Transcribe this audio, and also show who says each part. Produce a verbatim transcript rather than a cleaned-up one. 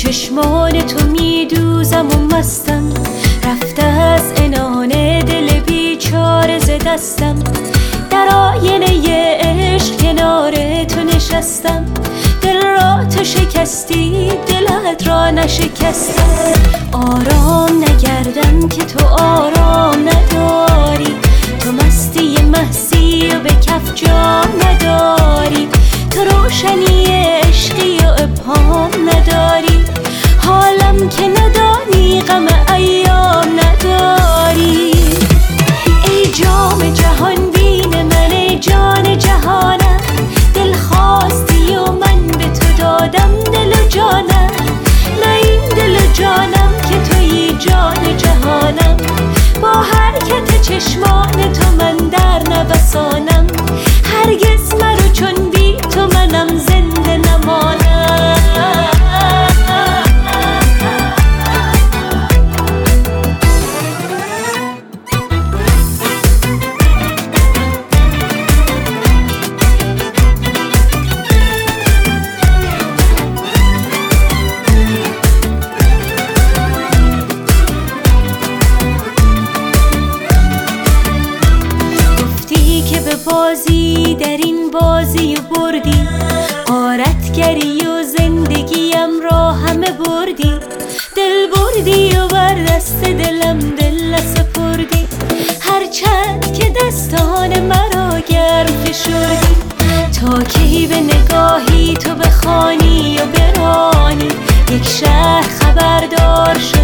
Speaker 1: چشمان تو میدوزم و مستم، رفته از عنان دل بیچاره ز دستم. در آینه عشق کنار تو نشستم، دل را تو شکستی دلت را نشکستم. آرام نگردم که تو آرام نداری، تو مستی محسی و به کف جام نداری. تو روشنی عشقی و ابهام نداری، حالم که ندانی غم ایام نداری. ای جام جهان بین من، ای جان جهانم، دل خواستی و من به تو دادم دل و جانم. نه این دل و جانم که تویی جان جهانم، با حرکت چشمان تو من در نوسانم. هرگز مرو چون بی تو منم زنده نمانم. بازی در این بازی و بردی، غارتگری و زندگیم را همه بردی. دل بردی و بر دست دلم دل سپردی، هرچند که دستان مرا گرم فشردی. تا کی به نگاهی تو بخوانی و برانی، یک شهر خبردار شد